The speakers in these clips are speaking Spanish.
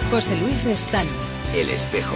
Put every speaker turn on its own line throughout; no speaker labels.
José Luis Restán.
El Espejo.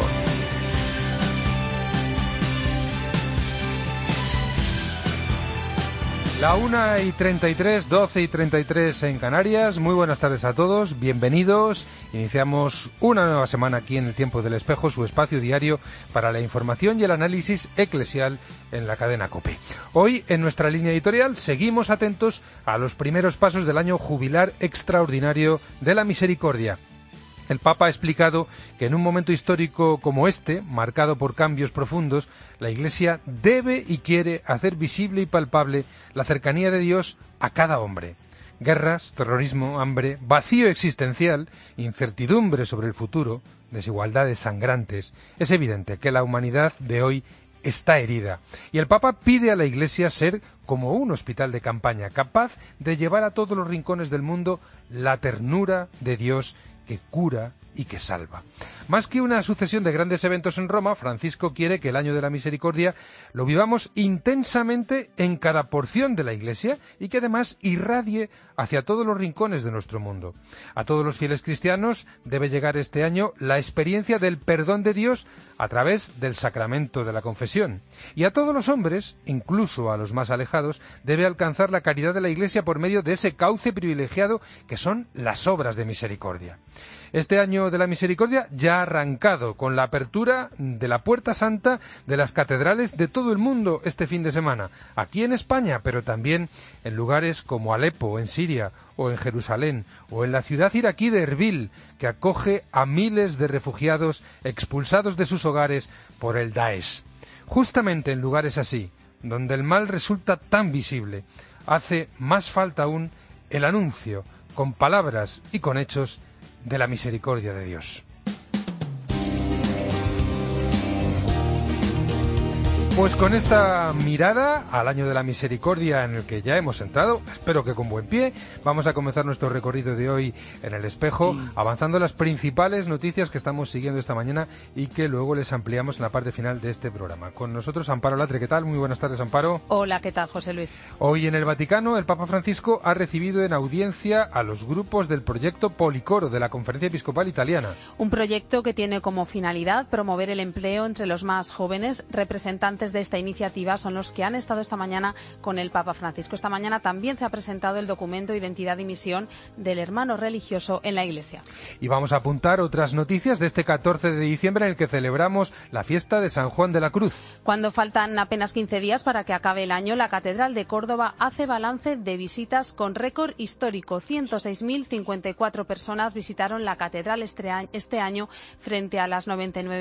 La 1:33, 12:33 en Canarias. Muy buenas tardes a todos, bienvenidos. Iniciamos una nueva semana aquí en El Tiempo del Espejo, su espacio diario para la información y el análisis eclesial en la cadena COPE. Hoy, en nuestra línea editorial, seguimos atentos a los primeros pasos del año jubilar extraordinario de la Misericordia. El Papa ha explicado que en un momento histórico como este, marcado por cambios profundos, la Iglesia debe y quiere hacer visible y palpable la cercanía de Dios a cada hombre. Guerras, terrorismo, hambre, vacío existencial, incertidumbre sobre el futuro, desigualdades sangrantes. Es evidente que la humanidad de hoy está herida. Y el Papa pide a la Iglesia ser como un hospital de campaña, capaz de llevar a todos los rincones del mundo la ternura de Dios que cura y que salva. Más que una sucesión de grandes eventos en Roma, Francisco quiere que el año de la misericordia lo vivamos intensamente en cada porción de la Iglesia y que además irradie hacia todos los rincones de nuestro mundo. A todos los fieles cristianos debe llegar este año la experiencia del perdón de Dios a través del sacramento de la confesión. Y a todos los hombres, incluso a los más alejados, debe alcanzar la caridad de la Iglesia por medio de ese cauce privilegiado que son las obras de misericordia. Este año de la misericordia ya ha arrancado con la apertura de la Puerta Santa de las catedrales de todo el mundo este fin de semana, aquí en España, pero también en lugares como Alepo, en Siria, o en Jerusalén, o en la ciudad iraquí de Erbil, que acoge a miles de refugiados expulsados de sus hogares por el Daesh. Justamente en lugares así, donde el mal resulta tan visible, hace más falta aún el anuncio, con palabras y con hechos, de la misericordia de Dios. Pues con esta mirada al año de la misericordia en el que ya hemos entrado, espero que con buen pie, vamos a comenzar nuestro recorrido de hoy en El Espejo, avanzando las principales noticias que estamos siguiendo esta mañana y que luego les ampliamos en la parte final de este programa. Con nosotros Amparo Latre, ¿qué tal? Muy buenas tardes, Amparo.
Hola, ¿qué tal, José Luis?
Hoy en el Vaticano, el Papa Francisco ha recibido en audiencia a los grupos del proyecto Policoro de la Conferencia Episcopal Italiana.
Un proyecto que tiene como finalidad promover el empleo entre los más jóvenes. Representantes de esta iniciativa son los que han estado esta mañana con el Papa Francisco. Esta mañana también se ha presentado el documento Identidad y Misión del hermano religioso en la Iglesia.
Y vamos a apuntar otras noticias de este 14 de diciembre en el que celebramos la fiesta de San Juan de la Cruz.
Cuando faltan apenas 15 días para que acabe el año, la Catedral de Córdoba hace balance de visitas con récord histórico. 106.054 personas visitaron la Catedral este año frente a las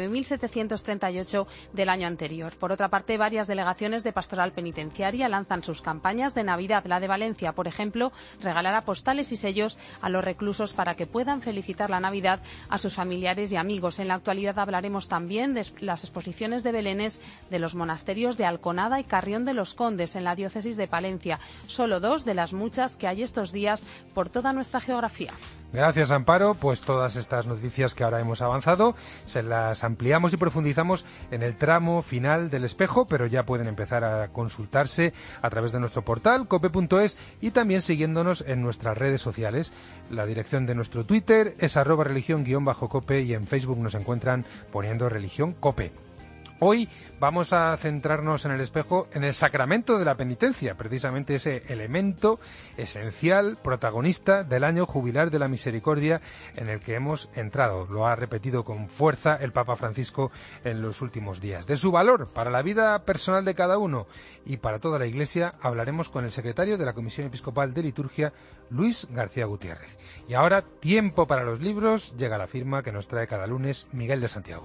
99.738 del año anterior. Por otra parte, varias delegaciones de Pastoral Penitenciaria lanzan sus campañas de Navidad. La de Valencia, por ejemplo, regalará postales y sellos a los reclusos para que puedan felicitar la Navidad a sus familiares y amigos. En la actualidad hablaremos también de las exposiciones de belenes de los monasterios de Alconada y Carrión de los Condes en la diócesis de Palencia. Solo dos de las muchas que hay estos días por toda nuestra geografía.
Gracias, Amparo. Pues todas estas noticias que ahora hemos avanzado se las ampliamos y profundizamos en el tramo final del Espejo, pero ya pueden empezar a consultarse a través de nuestro portal cope.es y también siguiéndonos en nuestras redes sociales. La dirección de nuestro Twitter es @religión_cope y en Facebook nos encuentran poniendo Religión Cope. Hoy vamos a centrarnos en El Espejo en el sacramento de la penitencia, precisamente ese elemento esencial, protagonista del año jubilar de la misericordia en el que hemos entrado. Lo ha repetido con fuerza el Papa Francisco en los últimos días. De su valor para la vida personal de cada uno y para toda la Iglesia hablaremos con el secretario de la Comisión Episcopal de Liturgia, Luis García Gutiérrez. Y ahora, tiempo para los libros, llega la firma que nos trae cada lunes Miguel de Santiago.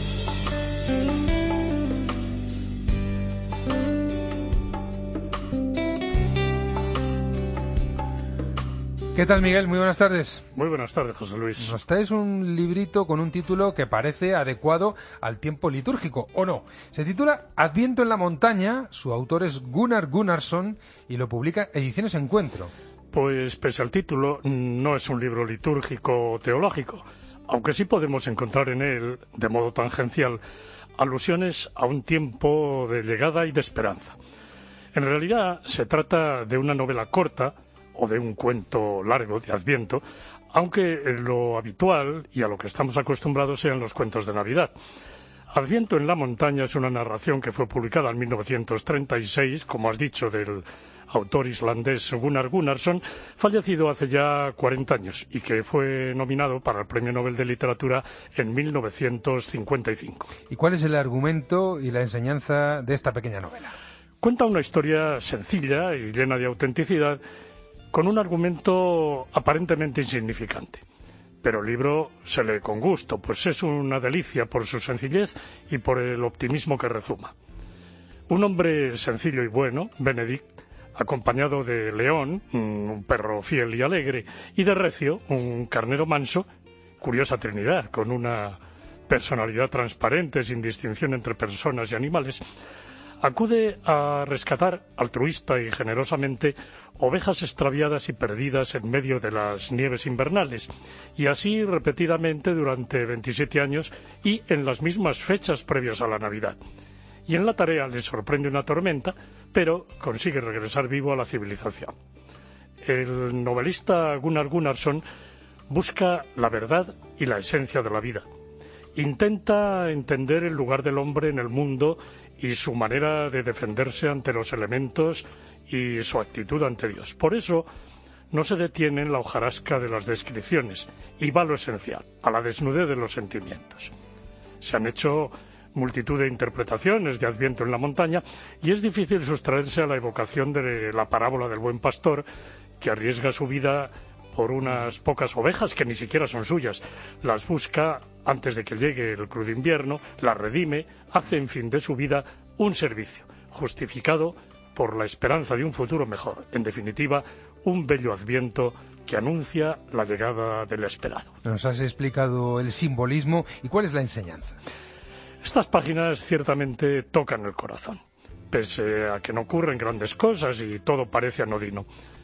¿Qué tal, Miguel? Muy buenas tardes.
Muy buenas tardes, José Luis.
Nos traes un librito con un título que parece adecuado al tiempo litúrgico, ¿o no? Se titula Adviento en la montaña, su autor es Gunnar Gunnarsson y lo publica Ediciones Encuentro.
Pues pese al título, no es un libro litúrgico o teológico, aunque sí podemos encontrar en él, de modo tangencial, alusiones a un tiempo de llegada y de esperanza. En realidad se trata de una novela corta, o de un cuento largo de Adviento, aunque lo habitual y a lo que estamos acostumbrados sean los cuentos de Navidad. Adviento en la montaña es una narración que fue publicada en 1936, como has dicho, del autor islandés Gunnar Gunnarsson, fallecido hace ya 40 años y que fue nominado para el Premio Nobel de Literatura en 1955.
¿Y cuál es el argumento y la enseñanza de esta pequeña novela?
Cuenta una historia sencilla y llena de autenticidad, con un argumento aparentemente insignificante. Pero el libro se lee con gusto, pues es una delicia por su sencillez y por el optimismo que rezuma. Un hombre sencillo y bueno, Benedict, acompañado de León, un perro fiel y alegre, y de Recio, un carnero manso, curiosa trinidad, con una personalidad transparente, sin distinción entre personas y animales, acude a rescatar altruista y generosamente ovejas extraviadas y perdidas en medio de las nieves invernales, y así repetidamente durante 27 años y en las mismas fechas previas a la Navidad. Y en la tarea le sorprende una tormenta, pero consigue regresar vivo a la civilización. El novelista Gunnar Gunnarsson busca la verdad y la esencia de la vida. Intenta entender el lugar del hombre en el mundo y su manera de defenderse ante los elementos y su actitud ante Dios. Por eso no se detiene en la hojarasca de las descripciones y va a lo esencial, a la desnudez de los sentimientos. Se han hecho multitud de interpretaciones de Adviento en la montaña y es difícil sustraerse a la evocación de la parábola del buen pastor, que arriesga su vida por unas pocas ovejas que ni siquiera son suyas. Las busca antes de que llegue el crudo invierno, las redime, hace en fin de su vida un servicio, justificado por la esperanza de un futuro mejor. En definitiva, un bello Adviento que anuncia la llegada del esperado.
Nos has explicado el simbolismo y cuál es la enseñanza.
Estas páginas ciertamente tocan el corazón, pese a que no ocurren grandes cosas y todo parece anodino.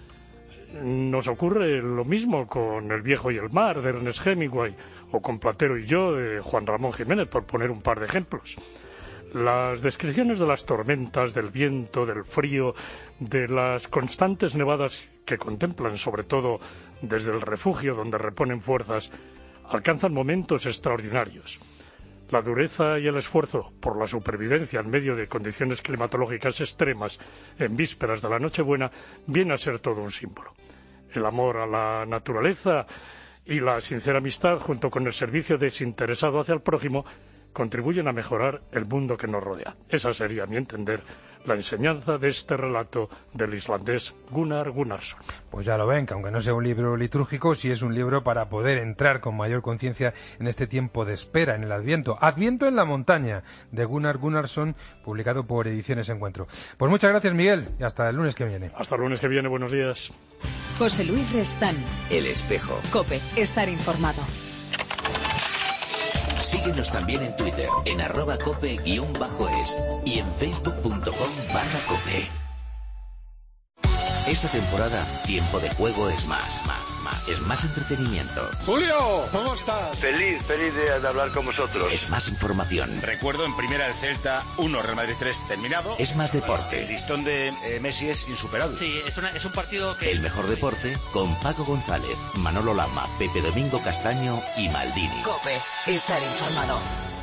Nos ocurre lo mismo con El viejo y el mar, de Ernest Hemingway, o con Platero y yo, de Juan Ramón Jiménez, por poner un par de ejemplos. Las descripciones de las tormentas, del viento, del frío, de las constantes nevadas que contemplan, sobre todo desde el refugio donde reponen fuerzas, alcanzan momentos extraordinarios. La dureza y el esfuerzo por la supervivencia en medio de condiciones climatológicas extremas en vísperas de la Nochebuena viene a ser todo un símbolo. El amor a la naturaleza y la sincera amistad, junto con el servicio desinteresado hacia el prójimo, contribuyen a mejorar el mundo que nos rodea. Esa sería, a mi entender, la enseñanza de este relato del islandés Gunnar Gunnarsson.
Pues ya lo ven, que aunque no sea un libro litúrgico, sí es un libro para poder entrar con mayor conciencia en este tiempo de espera, en el Adviento. Adviento en la montaña, de Gunnar Gunnarsson, publicado por Ediciones Encuentro. Pues muchas gracias, Miguel, y hasta el lunes que viene.
Hasta el lunes que viene, buenos días.
José Luis Restán.
El Espejo.
COPE, estar informado.
Síguenos también en Twitter, en @cope_es y en facebook.com/cope. Esta temporada, Tiempo de Juego es más. Es más entretenimiento.
¡Julio! ¿Cómo estás?
Feliz de hablar con vosotros.
Es más información.
Recuerdo en primera el Celta 1, Real Madrid 3 terminado.
Es más deporte.
El listón de Messi es insuperable.
Sí, es un partido que...
El mejor deporte con Paco González, Manolo Lama, Pepe Domingo Castaño y Maldini.
COPE, estar informado.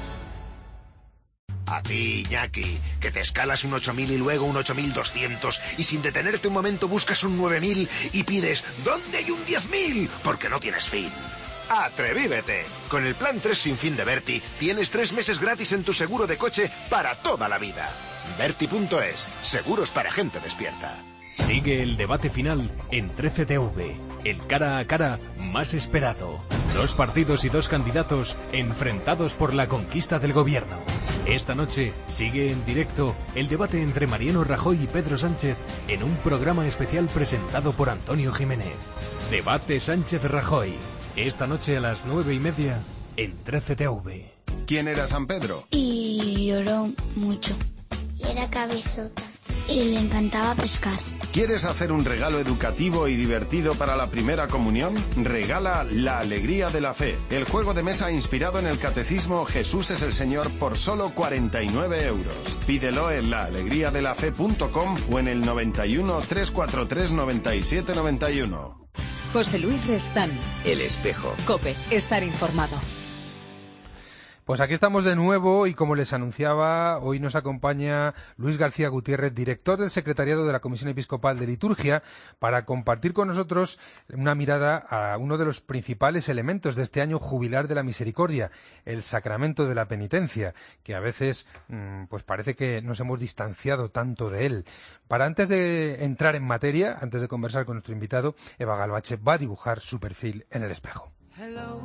A ti, Iñaki, que te escalas un 8000 y luego un 8200 y sin detenerte un momento buscas un 9000 y pides ¿dónde hay un 10000? Porque no tienes fin. ¡Atrevívete! Con el plan 3 sin fin de Berti tienes 3 meses gratis en tu seguro de coche para toda la vida. Berti.es, seguros para gente despierta.
Sigue el debate final en 13TV, el cara a cara más esperado. 2 partidos y 2 candidatos enfrentados por la conquista del gobierno. Esta noche sigue en directo el debate entre Mariano Rajoy y Pedro Sánchez en un programa especial presentado por Antonio Jiménez. Debate Sánchez-Rajoy. Esta noche a las 9:30 en 13TV.
¿Quién era San Pedro?
Y lloró mucho. Y era cabezota. Y le encantaba pescar.
¿Quieres hacer un regalo educativo y divertido para la primera comunión? Regala La Alegría de la Fe, el juego de mesa inspirado en el catecismo Jesús es el Señor por solo 49 euros. Pídelo en laalegriadelafe.com o en el 91 343 97 91.
José Luis Restán.
El Espejo.
COPE. Estar informado.
Pues aquí estamos de nuevo y como les anunciaba, hoy nos acompaña Luis García Gutiérrez, director del Secretariado de la Comisión Episcopal de Liturgia, para compartir con nosotros una mirada a uno de los principales elementos de este año jubilar de la misericordia, el sacramento de la penitencia, que a veces pues parece que nos hemos distanciado tanto de él. Para antes de entrar en materia, antes de conversar con nuestro invitado, Eva Galvache va a dibujar su perfil en el espejo.
Hello.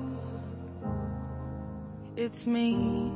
It's me.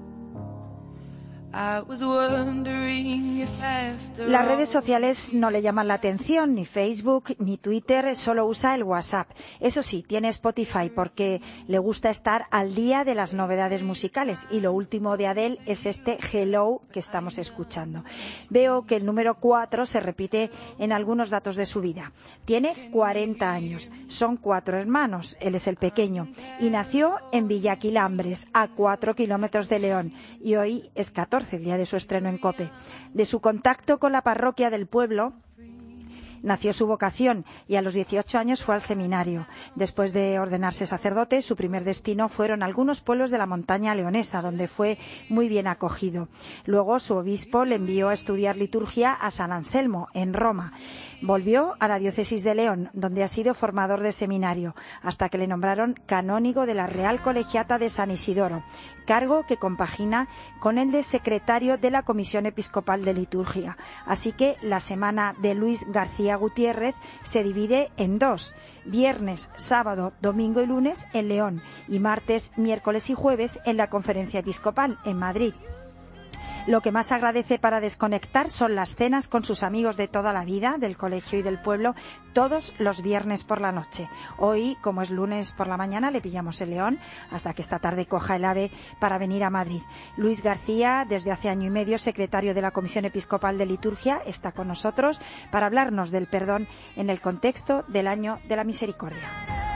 Las redes sociales no le llaman la atención, ni Facebook, ni Twitter, solo usa el WhatsApp. Eso sí, tiene Spotify porque le gusta estar al día de las novedades musicales y lo último de Adele es este Hello que estamos escuchando. Veo que el número 4 se repite en algunos datos de su vida. Tiene 40 años, son 4 hermanos, él es el pequeño y nació en Villaquilambres, a 4 kilómetros de León y hoy es 14. El día de su estreno en COPE. De su contacto con la parroquia del pueblo nació su vocación y a los 18 años fue al seminario. Después de ordenarse sacerdote, su primer destino fueron algunos pueblos de la montaña leonesa, donde fue muy bien acogido. Luego su obispo le envió a estudiar liturgia a San Anselmo, en Roma. Volvió a la diócesis de León, donde ha sido formador de seminario, hasta que le nombraron canónigo de la Real Colegiata de San Isidoro, cargo que compagina con el de secretario de la Comisión Episcopal de Liturgia. Así que la semana de Luis García Gutiérrez se divide en 2, viernes, sábado, domingo y lunes en León y martes, miércoles y jueves en la Conferencia Episcopal en Madrid. Lo que más agradece para desconectar son las cenas con sus amigos de toda la vida, del colegio y del pueblo, todos los viernes por la noche. Hoy, como es lunes por la mañana, le pillamos en León, hasta que esta tarde coja el AVE para venir a Madrid. Luis García, desde hace año y medio, secretario de la Comisión Episcopal de Liturgia, está con nosotros para hablarnos del perdón en el contexto del Año de la Misericordia.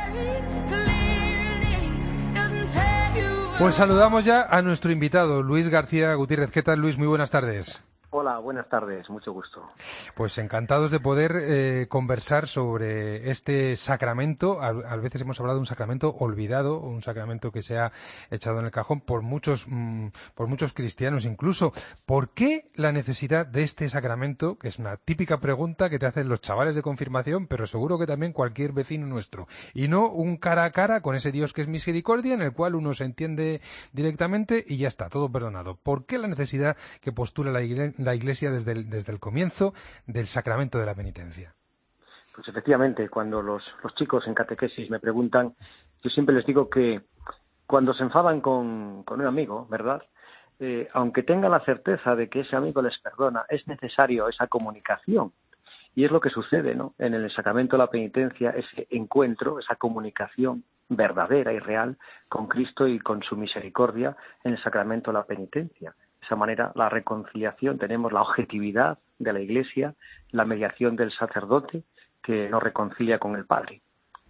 Pues saludamos ya a nuestro invitado, Luis García Gutiérrez. ¿Qué tal, Luis? Muy buenas tardes.
Hola, buenas tardes, mucho gusto.
Pues encantados de poder conversar sobre este sacramento. A veces hemos hablado de un sacramento olvidado, un sacramento que se ha echado en el cajón por muchos cristianos incluso. ¿Por qué la necesidad de este sacramento? Que es una típica pregunta que te hacen los chavales de confirmación, pero seguro que también cualquier vecino nuestro. Y no un cara a cara con ese Dios que es misericordia, en el cual uno se entiende directamente y ya está, todo perdonado. ¿Por qué la necesidad que postula la Iglesia desde el comienzo del sacramento de la penitencia?
Pues efectivamente, cuando los chicos en catequesis me preguntan, yo siempre les digo que cuando se enfadan con un amigo, ¿verdad? Aunque tengan la certeza de que ese amigo les perdona, es necesario esa comunicación. Y es lo que sucede, ¿no? En el sacramento de la penitencia, ese encuentro, esa comunicación verdadera y real con Cristo y con su misericordia en el sacramento de la penitencia. De esa manera, la reconciliación, tenemos la objetividad de la Iglesia, la mediación del sacerdote que nos reconcilia con el Padre.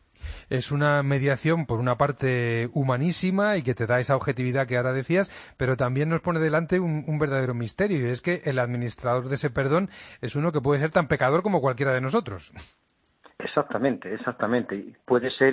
Es una mediación, por una parte, humanísima y que te da esa objetividad que ahora decías, pero también nos pone delante un verdadero misterio, y es que el administrador de ese perdón es uno que puede ser tan pecador como cualquiera de nosotros.
Exactamente. Puede ser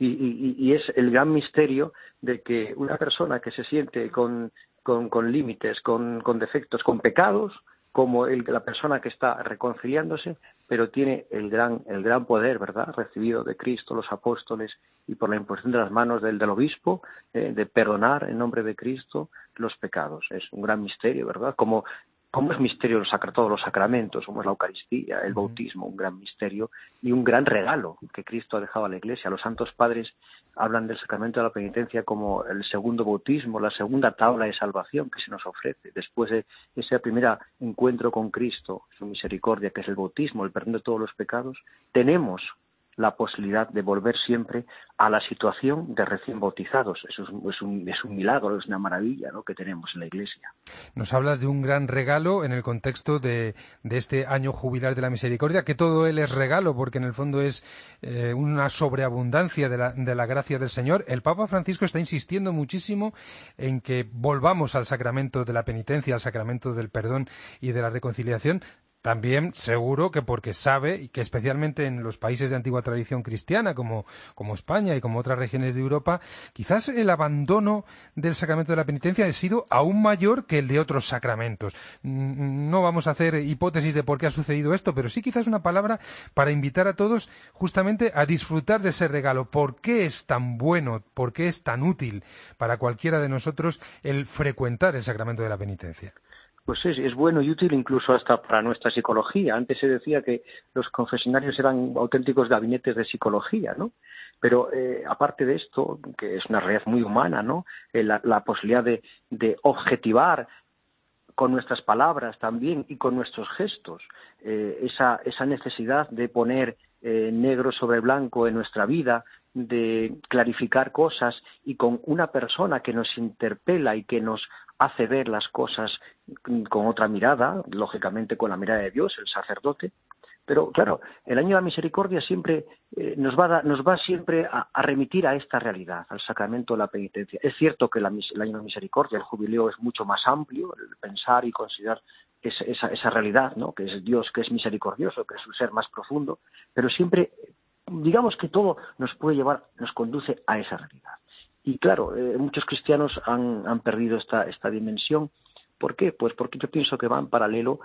y es el gran misterio de que una persona que se siente con límites, con defectos, con pecados, como la persona que está reconciliándose, pero tiene el gran poder, ¿verdad?, recibido de Cristo, los apóstoles, y por la imposición de las manos del obispo, de perdonar en nombre de Cristo los pecados. Es un gran misterio, ¿verdad? Como es misterio todos los sacramentos, como es la Eucaristía, el bautismo, un gran misterio y un gran regalo que Cristo ha dejado a la Iglesia. Los santos padres hablan del sacramento de la penitencia como el segundo bautismo, la segunda tabla de salvación que se nos ofrece después de ese primer encuentro con Cristo, su misericordia, que es el bautismo, el perdón de todos los pecados. Tenemos la posibilidad de volver siempre a la situación de recién bautizados. Eso es un milagro, es una maravilla, ¿no?, que tenemos en la Iglesia.
Nos hablas de un gran regalo en el contexto de este año jubilar de la misericordia, que todo él es regalo, porque en el fondo es una sobreabundancia de la gracia del Señor. El Papa Francisco está insistiendo muchísimo en que volvamos al sacramento de la penitencia, al sacramento del perdón y de la reconciliación. También seguro que porque sabe que especialmente en los países de antigua tradición cristiana como España y como otras regiones de Europa, quizás el abandono del sacramento de la penitencia ha sido aún mayor que el de otros sacramentos. No vamos a hacer hipótesis de por qué ha sucedido esto, pero sí quizás una palabra para invitar a todos justamente a disfrutar de ese regalo. ¿Por qué es tan bueno, por qué es tan útil para cualquiera de nosotros el frecuentar el sacramento de la penitencia?
Pues es bueno y útil incluso hasta para nuestra psicología. Antes se decía que los confesionarios eran auténticos gabinetes de psicología, ¿no? Pero aparte de esto, que es una realidad muy humana, ¿no?, la posibilidad de objetivar con nuestras palabras también y con nuestros gestos esa necesidad de poner negro sobre blanco en nuestra vida, de clarificar cosas, y con una persona que nos interpela y que nos hace ver las cosas con otra mirada, lógicamente con la mirada de Dios, el sacerdote. Pero claro, el año de la misericordia siempre nos va siempre a remitir a esta realidad, al sacramento de la penitencia. Es cierto que el año de la misericordia, el jubileo, es mucho más amplio, el pensar y considerar esa realidad, ¿no?, que es Dios, que es misericordioso, que es un ser más profundo, pero siempre, digamos que todo nos conduce a esa realidad. Y claro, muchos cristianos han perdido esta dimensión. ¿Por qué? Pues porque yo pienso que va en paralelo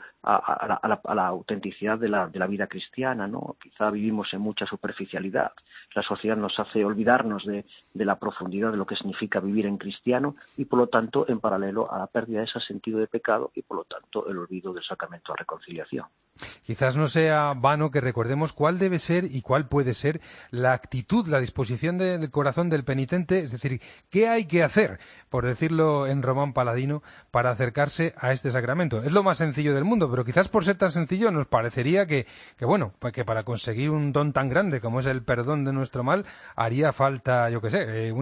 a la autenticidad de la vida cristiana, ¿no? Quizá vivimos en mucha superficialidad. La sociedad nos hace olvidarnos de la profundidad de lo que significa vivir en cristiano, y por lo tanto en paralelo a la pérdida de ese sentido de pecado y por lo tanto el olvido del sacramento de reconciliación.
Quizás no sea vano que recordemos cuál debe ser y cuál puede ser la actitud, la disposición del corazón del penitente, es decir, qué hay que hacer, por decirlo en román paladino, para acercarse a este sacramento. Es lo más sencillo del mundo, pero quizás por ser tan sencillo nos parecería que para conseguir un don tan grande como es el perdón de nuestro mal, haría falta, yo qué sé,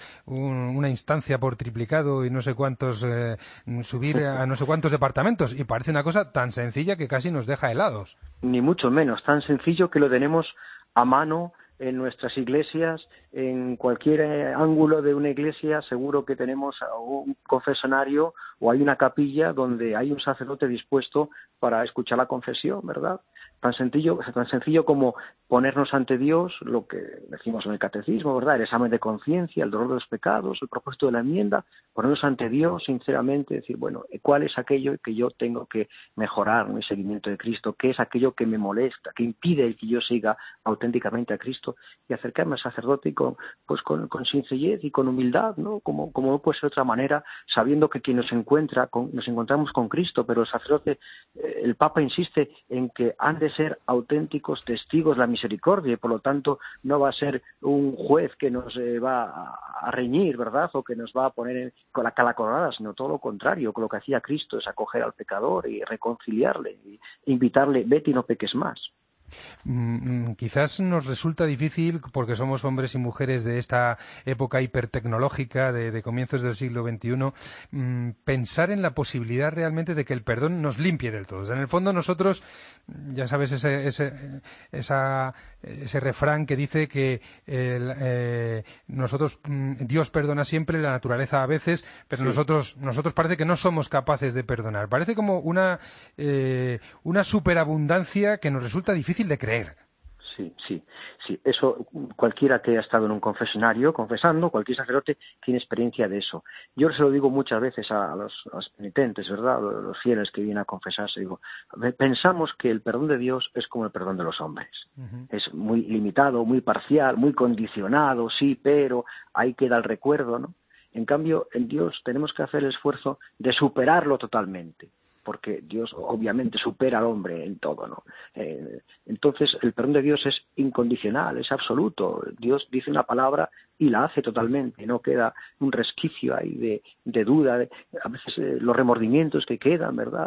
una instancia por triplicado y no sé cuántos, subir a no sé cuántos departamentos, y parece una cosa tan sencilla que casi nos deja helados.
Ni mucho menos, tan sencillo que lo tenemos a mano en nuestras iglesias. En cualquier ángulo de una iglesia seguro que tenemos un confesionario o hay una capilla donde hay un sacerdote dispuesto para escuchar la confesión, ¿verdad? Tan sencillo como ponernos ante Dios, lo que decimos en el catecismo, ¿verdad?, el examen de conciencia, el dolor de los pecados, el propósito de la enmienda, ponernos ante Dios sinceramente, decir, bueno, ¿cuál es aquello que yo tengo que mejorar en mi seguimiento de Cristo? ¿Qué es aquello que me molesta, que impide que yo siga auténticamente a Cristo? Y acercarme al sacerdote con sencillez y con humildad, ¿no? Como no puede ser de otra manera, sabiendo que quien nos encontramos con Cristo, pero el sacerdote, el Papa insiste en que han de ser auténticos testigos de la misericordia, y por lo tanto no va a ser un juez que nos va a reñir, ¿verdad?, o que nos va a poner con la cala colorada, sino todo lo contrario, que lo que hacía Cristo es acoger al pecador y reconciliarle, e invitarle, vete y no peques más.
Quizás nos resulta difícil, porque somos hombres y mujeres de esta época hipertecnológica de comienzos del siglo XXI, pensar en la posibilidad realmente de que el perdón nos limpie del todo. O sea, en el fondo nosotros, ya sabes, ese refrán que dice que Dios perdona siempre, la naturaleza a veces, pero nosotros parece que no somos capaces de perdonar. Parece como una superabundancia que nos resulta difícil de creer.
Sí. Eso, cualquiera que haya estado en un confesionario confesando, cualquier sacerdote tiene experiencia de eso. Yo se lo digo muchas veces a los penitentes, ¿verdad?, a los fieles que vienen a confesarse. Digo, pensamos que el perdón de Dios es como el perdón de los hombres. Uh-huh. Es muy limitado, muy parcial, muy condicionado, sí, pero ahí queda el recuerdo, ¿no? En cambio, en Dios tenemos que hacer el esfuerzo de superarlo totalmente, porque Dios obviamente supera al hombre en todo, ¿no? Entonces el perdón de Dios es incondicional, es absoluto. Dios dice una palabra y la hace totalmente, no queda un resquicio ahí de duda, a veces los remordimientos que quedan, ¿verdad?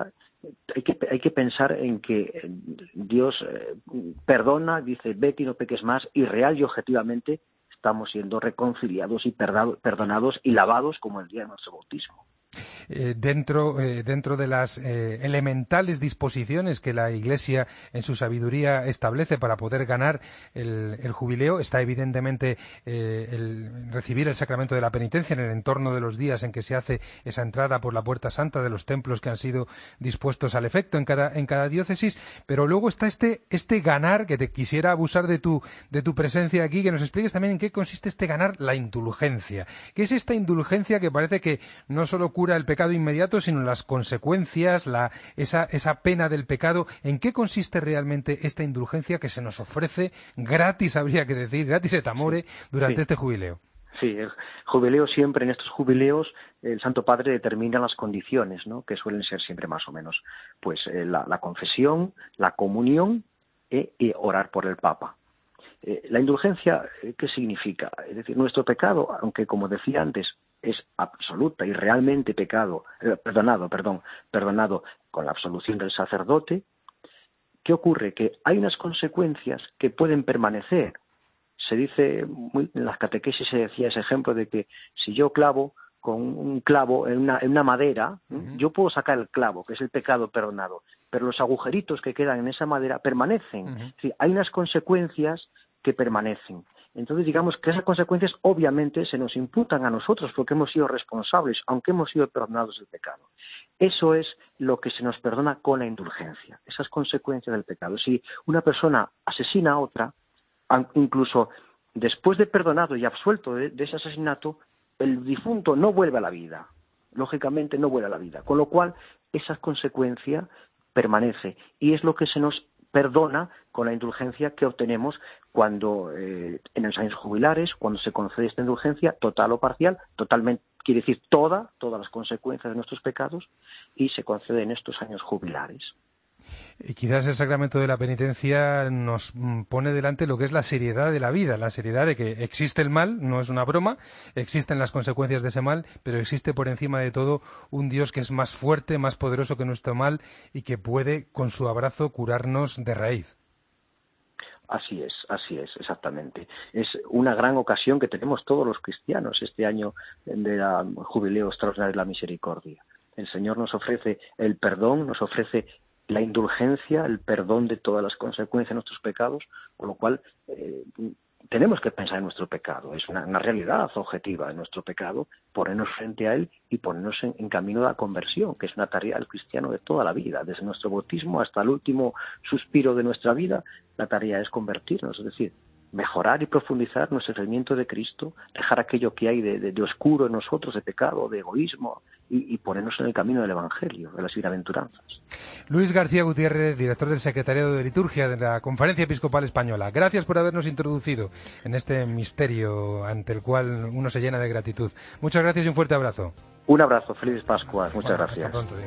hay que pensar en que Dios perdona, dice, vete y no peques más, y real y objetivamente estamos siendo reconciliados y perdonados y lavados como el día de nuestro bautismo.
Dentro de las elementales disposiciones que la Iglesia en su sabiduría establece para poder ganar el jubileo está evidentemente el recibir el sacramento de la penitencia en el entorno de los días en que se hace esa entrada por la puerta santa de los templos que han sido dispuestos al efecto en cada diócesis, pero luego está este ganar, que te quisiera abusar de tu presencia aquí, que nos expliques también en qué consiste este ganar la indulgencia. ¿Qué es esta indulgencia que parece que no solo cura el pecado inmediato, sino las consecuencias, esa pena del pecado? ¿En qué consiste realmente esta indulgencia que se nos ofrece gratis, habría que decir, gratis et amore, durante este jubileo?
Sí, el jubileo siempre, en estos jubileos, el Santo Padre determina las condiciones, ¿no?, que suelen ser siempre más o menos, pues la confesión, la comunión y orar por el Papa. La indulgencia, ¿qué significa? Es decir, nuestro pecado, aunque como decía antes, es absoluta y realmente perdonado con la absolución del sacerdote. ¿Qué ocurre? Que hay unas consecuencias que pueden permanecer. Se dice, en las catequesis se decía ese ejemplo de que si yo clavo con un clavo en una madera, yo puedo sacar el clavo, que es el pecado perdonado, pero los agujeritos que quedan en esa madera permanecen. Es decir, hay unas consecuencias que permanecen. Entonces, digamos que esas consecuencias obviamente se nos imputan a nosotros porque hemos sido responsables, aunque hemos sido perdonados del pecado. Eso es lo que se nos perdona con la indulgencia, esas consecuencias del pecado. Si una persona asesina a otra, incluso después de perdonado y absuelto de ese asesinato, el difunto no vuelve a la vida. Lógicamente no vuelve a la vida. Con lo cual, esa consecuencia permanece y es lo que se nos perdona con la indulgencia que obtenemos cuando en los años jubilares, cuando se concede esta indulgencia total o parcial, totalmente, quiere decir todas las consecuencias de nuestros pecados, y se concede en estos años jubilares.
Y quizás el sacramento de la penitencia nos pone delante lo que es la seriedad de la vida, la seriedad de que existe el mal, no es una broma, existen las consecuencias de ese mal, pero existe por encima de todo un Dios que es más fuerte, más poderoso que nuestro mal y que puede con su abrazo curarnos de raíz.
Así es, exactamente. Es una gran ocasión que tenemos todos los cristianos este año del Jubileo Extraordinario de la Misericordia. El Señor nos ofrece el perdón, nos ofrece la indulgencia, el perdón de todas las consecuencias de nuestros pecados, con lo cual tenemos que pensar en nuestro pecado. Es una realidad objetiva de nuestro pecado, ponernos frente a él y ponernos en camino de la conversión, que es una tarea del cristiano de toda la vida. Desde nuestro bautismo hasta el último suspiro de nuestra vida, la tarea es convertirnos, es decir, mejorar y profundizar nuestro seguimiento de Cristo, dejar aquello que hay de oscuro en nosotros, de pecado, de egoísmo, y ponernos en el camino del Evangelio, de las bienaventuranzas.
Luis García Gutiérrez, director del Secretariado de Liturgia de la Conferencia Episcopal Española. Gracias por habernos introducido en este misterio ante el cual uno se llena de gratitud. Muchas gracias y un fuerte abrazo.
Un abrazo, feliz Pascua. Muchas gracias.
Hasta pronto,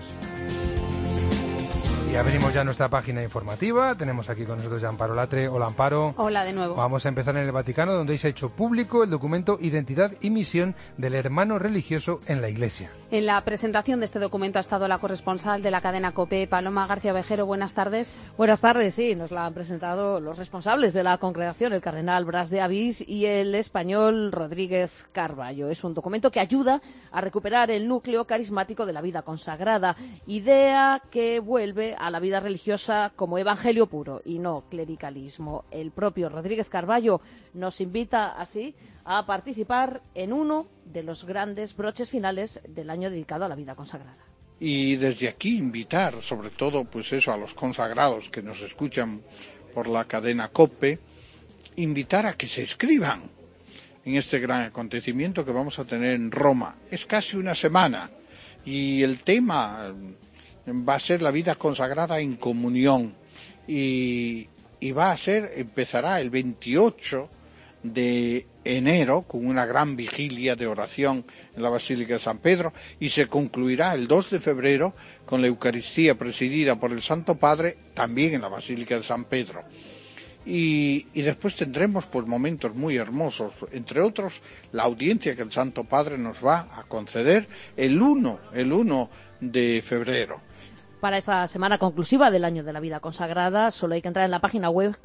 Y abrimos ya nuestra página informativa. Tenemos aquí con nosotros a Amparo Latre. Hola, Amparo.
Hola de nuevo.
Vamos a empezar en el Vaticano, donde se ha hecho público el documento Identidad y Misión del hermano religioso en la Iglesia.
En la presentación de este documento ha estado la corresponsal de la cadena COPE, Paloma García Ovejero. Buenas tardes.
Buenas tardes, sí. Nos la han presentado los responsables de la congregación, el cardenal Bras de Avís y el español Rodríguez Carballo. Es un documento que ayuda a recuperar el núcleo carismático de la vida consagrada, idea que vuelve a la vida religiosa como evangelio puro y no clericalismo. El propio Rodríguez Carballo nos invita así a participar en uno de los grandes broches finales del año dedicado a la vida consagrada.
Y desde aquí invitar, sobre todo, pues eso, a los consagrados que nos escuchan por la cadena COPE, invitar a que se inscriban en este gran acontecimiento que vamos a tener en Roma. Es casi una semana y el tema va a ser la vida consagrada en comunión y empezará el 28 de enero con una gran vigilia de oración en la Basílica de San Pedro y se concluirá el 2 de febrero con la Eucaristía presidida por el Santo Padre también en la Basílica de San Pedro. Y después tendremos pues momentos muy hermosos, entre otros la audiencia que el Santo Padre nos va a conceder el 1 de febrero.
Para esa semana conclusiva del año de la vida consagrada, solo hay que entrar en la página web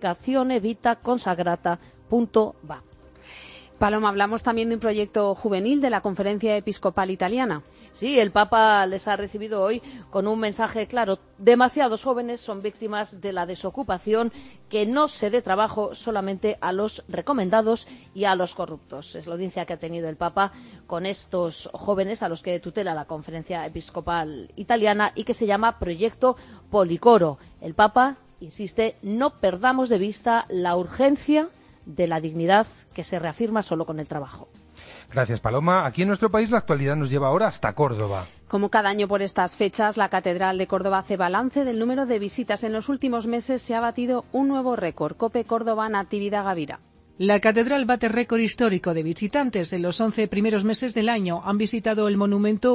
congregacionevitaconsagrata.va.
Paloma, hablamos también de un proyecto juvenil de la Conferencia Episcopal Italiana.
Sí, el Papa les ha recibido hoy con un mensaje claro. Demasiados jóvenes son víctimas de la desocupación, que no se dé trabajo solamente a los recomendados y a los corruptos. Es la audiencia que ha tenido el Papa con estos jóvenes a los que tutela la Conferencia Episcopal Italiana y que se llama Proyecto Policoro. El Papa insiste, no perdamos de vista la urgencia de la dignidad que se reafirma solo con el trabajo.
Gracias, Paloma. Aquí en nuestro país la actualidad nos lleva ahora hasta Córdoba.
Como cada año por estas fechas, la Catedral de Córdoba hace balance del número de visitas. En los últimos meses se ha batido un nuevo récord. COPE Córdoba, Natividad Gavira.
La catedral bate récord histórico de visitantes. En los 11 primeros meses del año han visitado el monumento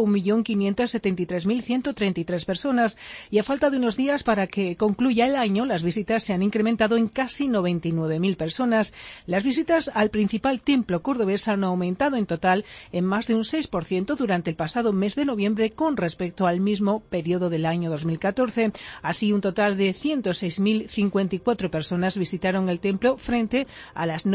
1.573.133 personas y a falta de unos días para que concluya el año, las visitas se han incrementado en casi 99.000 personas. Las visitas al principal templo cordobés han aumentado en total en más de un 6% durante el pasado mes de noviembre con respecto al mismo periodo del año 2014. Así, un total de 106.054 personas visitaron el templo frente a las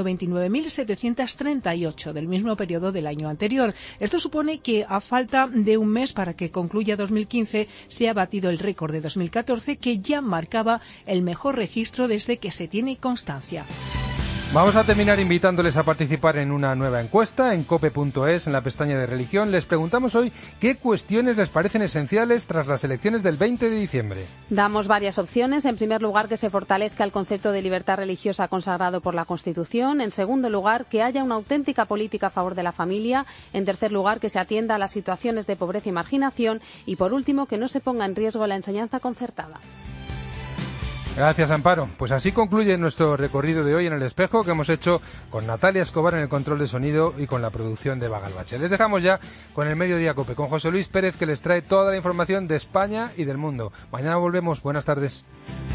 99.738 del mismo periodo del año anterior. Esto supone que a falta de un mes para que concluya 2015 se ha batido el récord de 2014, que ya marcaba el mejor registro desde que se tiene constancia.
Vamos a terminar invitándoles a participar en una nueva encuesta en cope.es, en la pestaña de religión. Les preguntamos hoy qué cuestiones les parecen esenciales tras las elecciones del 20 de diciembre.
Damos varias opciones. En primer lugar, que se fortalezca el concepto de libertad religiosa consagrado por la Constitución. En segundo lugar, que haya una auténtica política a favor de la familia. En tercer lugar, que se atienda a las situaciones de pobreza y marginación. Y por último, que no se ponga en riesgo la enseñanza concertada.
Gracias, Amparo. Pues así concluye nuestro recorrido de hoy en El Espejo, que hemos hecho con Natalia Escobar en el control de sonido y con la producción de Bagalbache. Les dejamos ya con el Mediodía Cope, con José Luis Pérez, que les trae toda la información de España y del mundo. Mañana volvemos. Buenas tardes.